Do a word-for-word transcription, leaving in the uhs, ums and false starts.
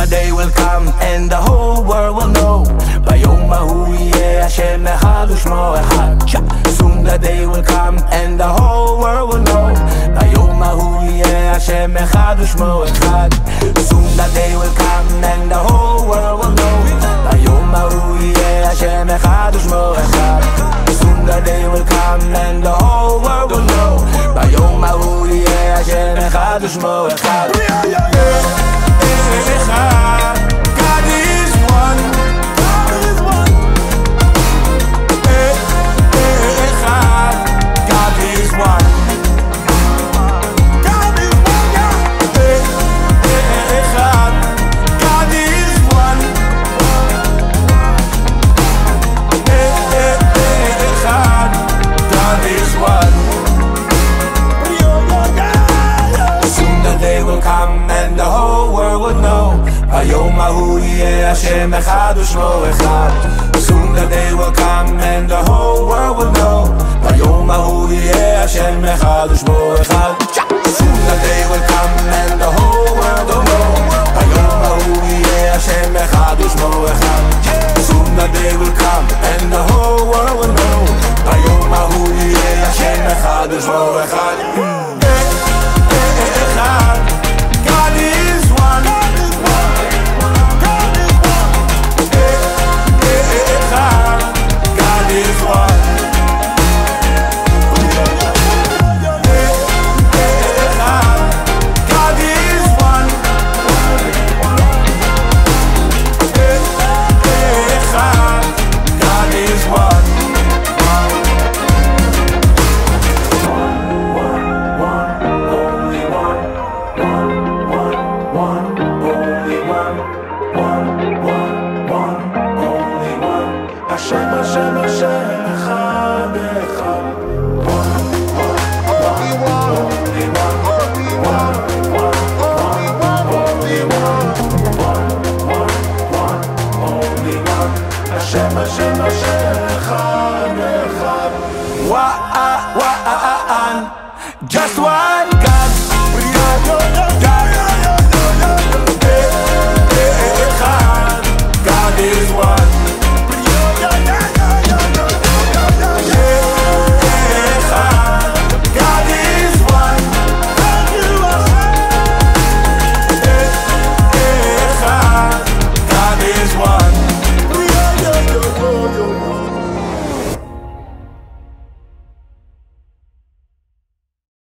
the day will come and the whole world will know. Bayom Hahu Yeh Hashem Echad U'Shmo Echad. Soon the day will come and the whole world will know. Bayom Hahu Yeh Hashem Echad U'Shmo Echad. Soon the day will come and the whole world will know. Bayom Hahu Yeh Hashem Echad U'Shmo Echad. Soon the day will come and the whole world will know. Bayom Hahu Yeh Hashem Echad U'Shmo Echad. God is one. God is one. Echad. God is one. God is one. Echad. God is one. Echad. God is one. Soon the day will come and the whole world will know. Bayom Hahu Yeh Hashem Echad U'Shmo Echad. Soon the day will come and the whole world will know. Bayom Hahu Yeh Hashem Echad U'Shmo Echad. Soon the day will come and the whole world will know. Bayom Hahu Yeh Hashem Echad U'Shmo Echad. Soon the day will come and the whole world will know. Bayom Hahu Yeh Hashem Echad U'Shmo Echad. God is one. God is one. God is one. God is one. One, one, only one. One, one, one, only one. One, one, one, only one. Hashem, Hashem, Hashem, Echad, Echad. One, one, only one, only one, one, one, only one, only one, one, one, one, only one. Hashem, Hashem, Hashem, Echad, Echad. Wa'an, just one.